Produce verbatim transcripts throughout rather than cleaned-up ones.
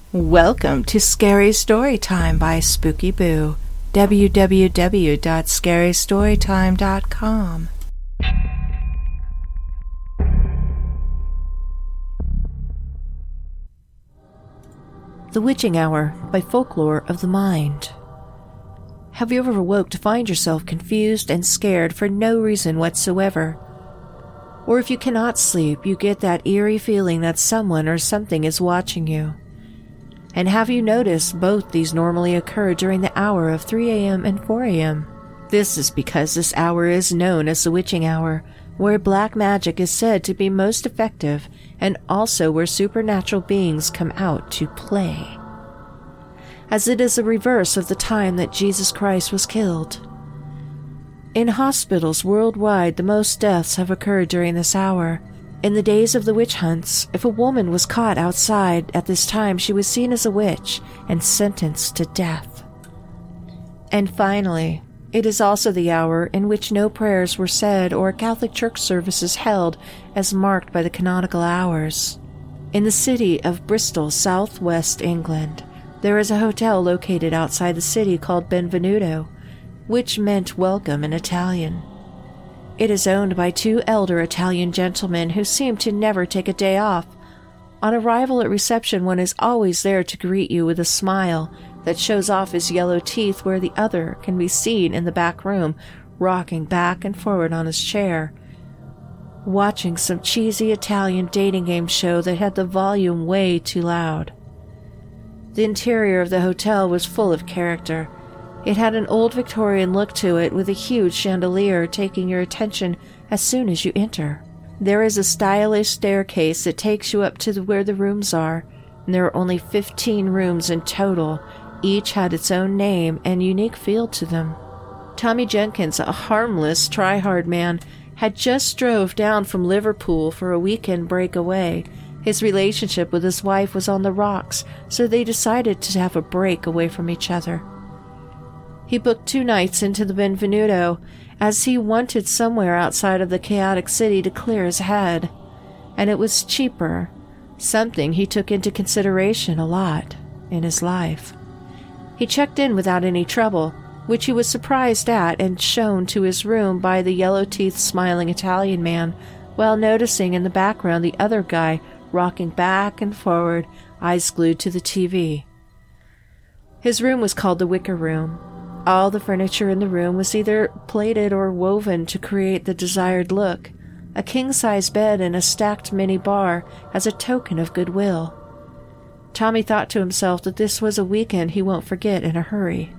Welcome to Scary Storytime by Spooky Boo. w w w dot scary storytime dot com. The Witching Hour by Folklore of the Mind. Have you ever awoke to find yourself confused and scared for no reason whatsoever? Or if you cannot sleep, you get that eerie feeling that someone or something is watching you. And have you noticed both these normally occur during the hour of three a.m. and four a.m.? This is because this hour is known as the Witching Hour, where black magic is said to be most effective, and also where supernatural beings come out to play. As it is the reverse of the time that Jesus Christ was killed. In hospitals worldwide, the most deaths have occurred during this hour. In the days of the witch hunts, if a woman was caught outside at this time, she was seen as a witch and sentenced to death. And finally, it is also the hour in which no prayers were said or Catholic church services held as marked by the canonical hours. In the city of Bristol, southwest England, there is a hotel located outside the city called Benvenuto, which meant welcome in Italian. It is owned by two elder Italian gentlemen who seem to never take a day off. On arrival at reception, one is always there to greet you with a smile that shows off his yellow teeth, where the other can be seen in the back room, rocking back and forward on his chair, watching some cheesy Italian dating game show that had the volume way too loud. The interior of the hotel was full of character. It had an old Victorian look to it, with a huge chandelier taking your attention as soon as you enter. There is a stylish staircase that takes you up to the, where the rooms are, and there are only fifteen rooms in total. Each had its own name and unique feel to them. Tommy Jenkins, a harmless, try-hard man, had just drove down from Liverpool for a weekend breakaway. His relationship with his wife was on the rocks, so they decided to have a break away from each other. He booked two nights into the Benvenuto, as he wanted somewhere outside of the chaotic city to clear his head. And it was cheaper, something he took into consideration a lot in his life. He checked in without any trouble, which he was surprised at and shown to his room by the yellow-teethed smiling Italian man, while noticing in the background the other guy rocking back and forward, eyes glued to the T V. His room was called the Wicker Room. All the furniture in the room was either plated or woven to create the desired look, a king-size bed and a stacked mini bar as a token of goodwill. Tommy thought to himself that this was a weekend he won't forget in a hurry.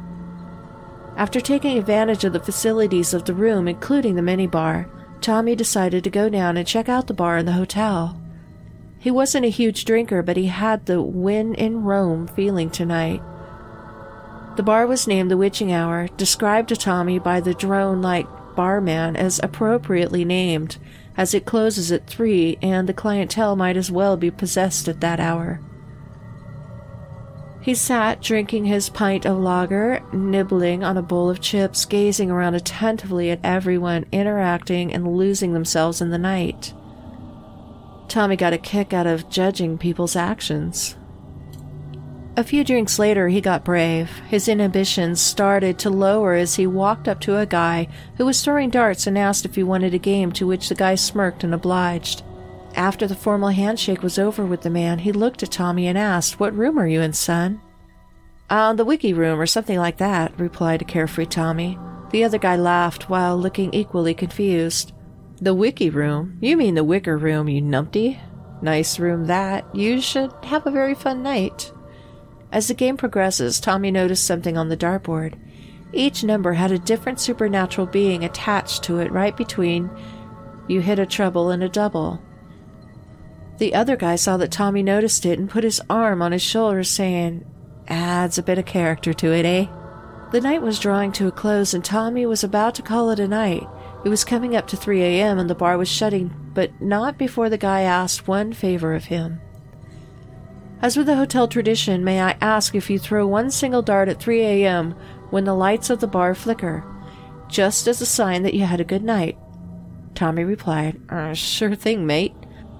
After taking advantage of the facilities of the room, including the mini bar, Tommy decided to go down and check out the bar in the hotel. He wasn't a huge drinker, but he had the when in Rome feeling tonight. The bar was named the Witching Hour, described to Tommy by the drone-like barman as appropriately named, as it closes at three and the clientele might as well be possessed at that hour. He sat drinking his pint of lager, nibbling on a bowl of chips, gazing around attentively at everyone interacting and losing themselves in the night. Tommy got a kick out of judging people's actions. A few drinks later, he got brave. His inhibitions started to lower as he walked up to a guy who was throwing darts and asked if he wanted a game, to which the guy smirked and obliged. After the formal handshake was over with the man, he looked at Tommy and asked, "What room are you in, son?" "Uh, the Wiki Room, or something like that," replied a carefree Tommy. The other guy laughed while looking equally confused. "The Wiki Room? You mean the Wicker Room, you numpty? Nice room that. You should have a very fun night." As the game progresses, Tommy noticed something on the dartboard. Each number had a different supernatural being attached to it right between you hit a treble and a double. The other guy saw that Tommy noticed it and put his arm on his shoulder, saying, "Adds a bit of character to it, eh?" The night was drawing to a close, and Tommy was about to call it a night. It was coming up to three a.m. and the bar was shutting, but not before the guy asked one favor of him. "As with the hotel tradition, may I ask if you throw one single dart at three a.m. when the lights of the bar flicker, just as a sign that you had a good night?" Tommy replied, uh, "Sure thing, mate."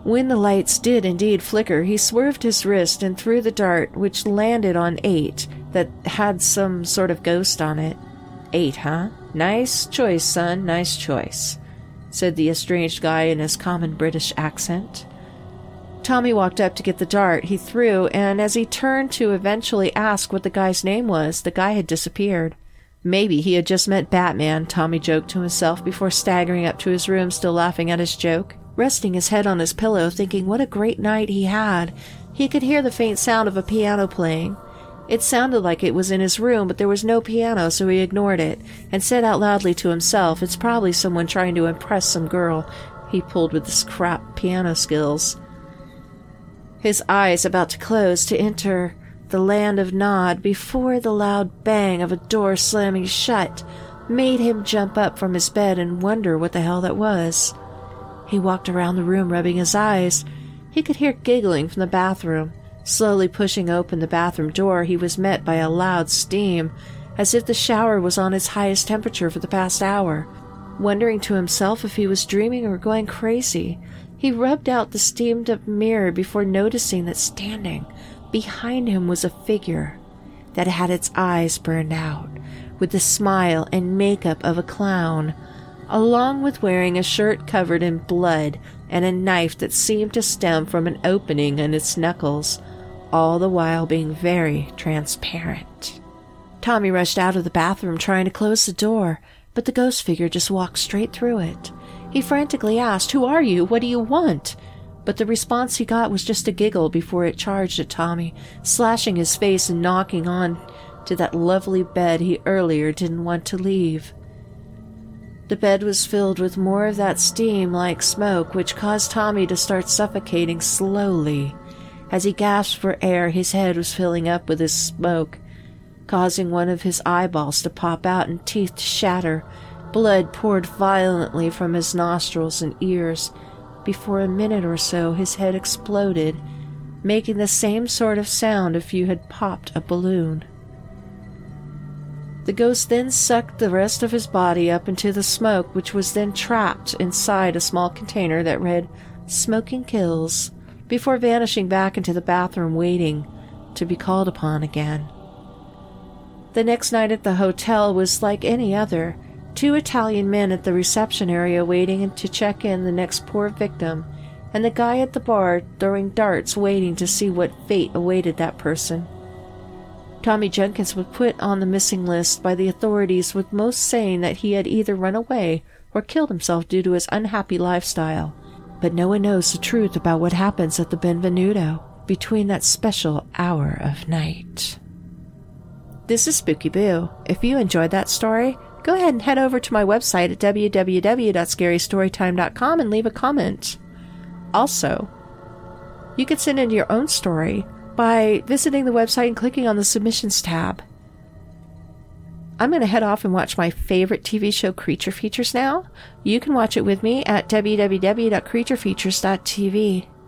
When the lights did indeed flicker, he swerved his wrist and threw the dart, which landed on eight, that had some sort of ghost on it. Eight, huh? Nice choice, son, nice choice, said the estranged guy in his common British accent. Tommy walked up to get the dart he threw, and as he turned to eventually ask what the guy's name was, the guy had disappeared. Maybe he had just met Batman, Tommy joked to himself before staggering up to his room, still laughing at his joke. Resting his head on his pillow, thinking what a great night he had, he could hear the faint sound of a piano playing. It sounded like it was in his room, but there was no piano, so he ignored it, and said out loudly to himself, it's probably someone trying to impress some girl he pulled with his crap piano skills. His eyes about to close to enter the land of Nod before the loud bang of a door slamming shut made him jump up from his bed and wonder what the hell that was. He walked around the room rubbing his eyes. He could hear giggling from the bathroom. Slowly pushing open the bathroom door, he was met by a loud steam, as if the shower was on its highest temperature for the past hour. Wondering to himself if he was dreaming or going crazy, he rubbed out the steamed-up mirror before noticing that standing behind him was a figure that had its eyes burned out, with the smile and makeup of a clown, along with wearing a shirt covered in blood and a knife that seemed to stem from an opening in its knuckles, all the while being very transparent. Tommy rushed out of the bathroom trying to close the door, but the ghost figure just walked straight through it. He frantically asked, "Who are you? What do you want?" But the response he got was just a giggle before it charged at Tommy, slashing his face and knocking on to that lovely bed he earlier didn't want to leave. The bed was filled with more of that steam-like smoke, which caused Tommy to start suffocating slowly. As he gasped for air, his head was filling up with his smoke, causing one of his eyeballs to pop out and teeth to shatter. Blood poured violently from his nostrils and ears. Before a minute or so, his head exploded, making the same sort of sound if you had popped a balloon. The ghost then sucked the rest of his body up into the smoke, which was then trapped inside a small container that read, "Smoking Kills," before vanishing back into the bathroom, waiting to be called upon again. The next night at the hotel was like any other. Two Italian men at the reception area waiting to check in the next poor victim, and the guy at the bar throwing darts waiting to see what fate awaited that person. Tommy Jenkins was put on the missing list by the authorities, with most saying that he had either run away or killed himself due to his unhappy lifestyle. But no one knows the truth about what happens at the Benvenuto between that special hour of night. This is Spooky Boo. If you enjoyed that story, go ahead and head over to my website at w w w dot scary story time dot com and leave a comment. Also, you can send in your own story by visiting the website and clicking on the submissions tab. I'm going to head off and watch my favorite T V show, Creature Features, now. You can watch it with me at w w w dot creature features dot t v.